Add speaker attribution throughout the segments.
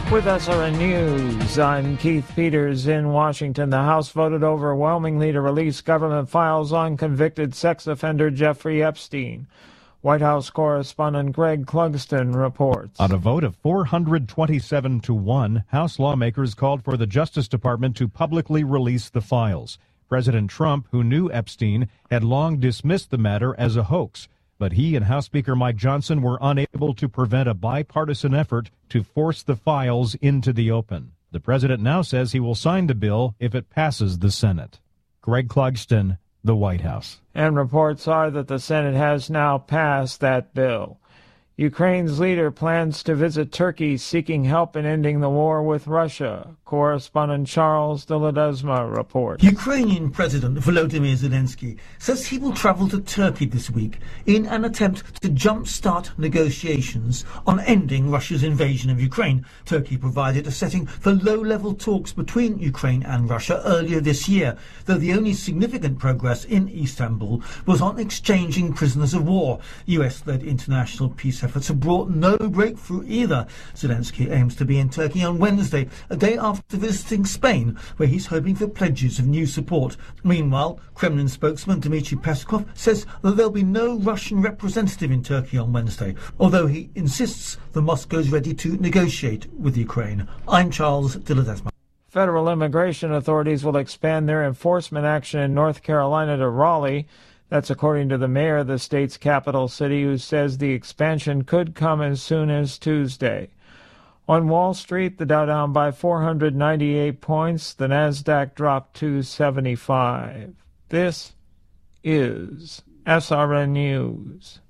Speaker 1: With SRN News, I'm Keith Peters in Washington. The House voted overwhelmingly to release government files on convicted sex offender Jeffrey Epstein. White House correspondent Greg Clugston reports.
Speaker 2: On a vote of 427 to 1, House lawmakers called for the Justice Department to publicly release the files. President Trump, who knew Epstein, had long dismissed the matter as a hoax, but he and House Speaker Mike Johnson were unable to prevent a bipartisan effort to force the files into the open. The president now says he will sign the bill if it passes the Senate. Greg Clugston, the White House.
Speaker 1: And reports are that the Senate has now passed that bill. Ukraine's leader plans to visit Turkey seeking help in ending the war with Russia. Correspondent Charles de Ledesma reports.
Speaker 3: Ukrainian President Volodymyr Zelensky says he will travel to Turkey this week in an attempt to jumpstart negotiations on ending Russia's invasion of Ukraine. Turkey provided a setting for low-level talks between Ukraine and Russia earlier this year, though the only significant progress in Istanbul was on exchanging prisoners of war. US-led international peace efforts have brought no breakthrough either. Zelensky aims to be in Turkey on Wednesday, a day after visiting Spain, where he's hoping for pledges of new support. Meanwhile, Kremlin spokesman Dmitry Peskov says that there'll be no Russian representative in Turkey on Wednesday, although he insists that Moscow's ready to negotiate with Ukraine. I'm Charles de Ledesma.
Speaker 1: Federal immigration authorities will expand their enforcement action in North Carolina to Raleigh. That's according to the mayor of the state's capital city, who says the expansion could come as soon as Tuesday. On Wall Street, the Dow down by 498 points. The Nasdaq dropped 275. This is SRN News.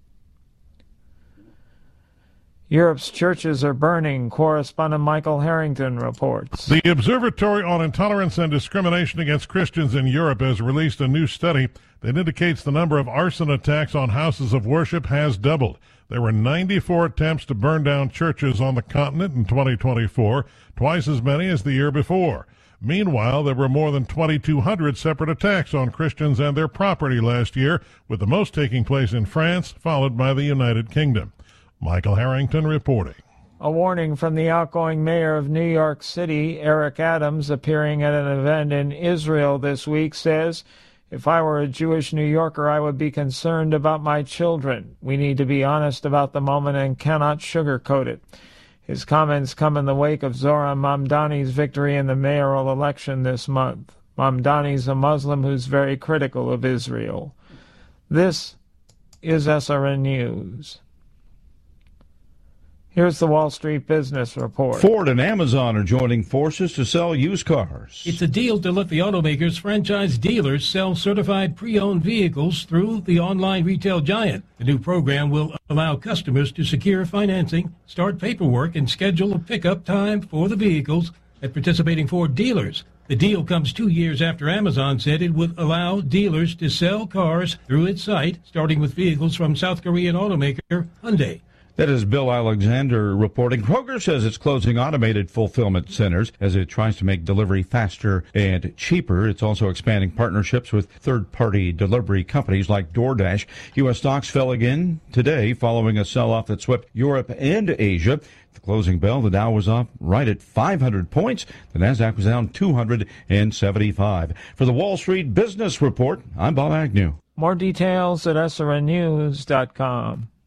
Speaker 1: Europe's churches are burning. Correspondent Michael Harrington reports.
Speaker 4: The Observatory on Intolerance and Discrimination Against Christians in Europe has released a new study that indicates the number of arson attacks on houses of worship has doubled. There were 94 attempts to burn down churches on the continent in 2024, twice as many as the year before. Meanwhile, there were more than 2,200 separate attacks on Christians and their property last year, with the most taking place in France, followed by the United Kingdom. Michael Harrington reporting.
Speaker 1: A warning from the outgoing mayor of New York City, Eric Adams, appearing at an event in Israel this week, says, "If I were a Jewish New Yorker, I would be concerned about my children. We need to be honest about the moment and cannot sugarcoat it." His comments come in the wake of Zohran Mamdani's victory in the mayoral election this month. Mamdani's a Muslim who's very critical of Israel. This is SRN News. Here's the Wall Street Business Report.
Speaker 5: Ford and Amazon are joining forces to sell used cars.
Speaker 6: It's a deal to let the automakers' franchise dealers sell certified pre-owned vehicles through the online retail giant. The new program will allow customers to secure financing, start paperwork, and schedule a pickup time for the vehicles at participating Ford dealers. The deal comes 2 years after Amazon said it would allow dealers to sell cars through its site, starting with vehicles from South Korean automaker Hyundai.
Speaker 5: That is Bill Alexander reporting. Kroger says it's closing automated fulfillment centers as it tries to make delivery faster and cheaper. It's also expanding partnerships with third-party delivery companies like DoorDash. U.S. stocks fell again today following a sell-off that swept Europe and Asia. At the closing bell, the Dow was up right at 500 points. The Nasdaq was down 275. For the Wall Street Business Report, I'm Bob Agnew.
Speaker 1: More details at srnnews.com.